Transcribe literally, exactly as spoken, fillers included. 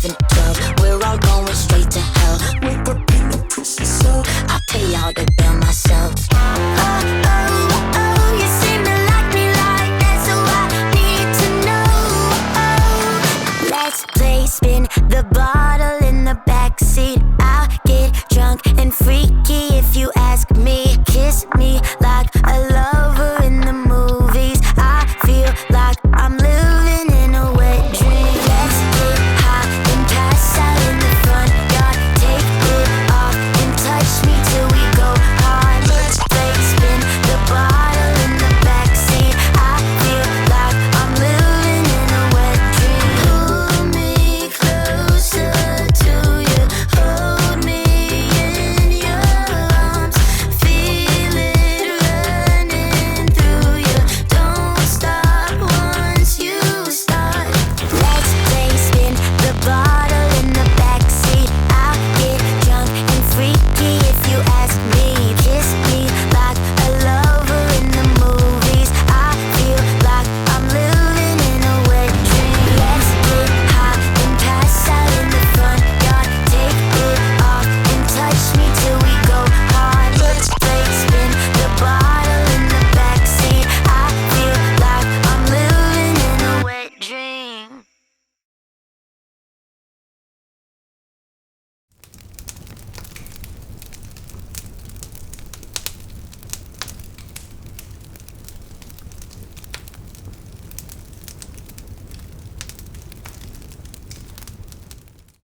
eleven, twelve. We're all going straight to hell. Wake up in the prison cell. I pay all the bill myself. Oh, oh, oh, you seem to like me like that, so I need to know. Oh, let's play spin the bottle in the backseat. I'll get drunk and freaky if you ask me. Kiss me like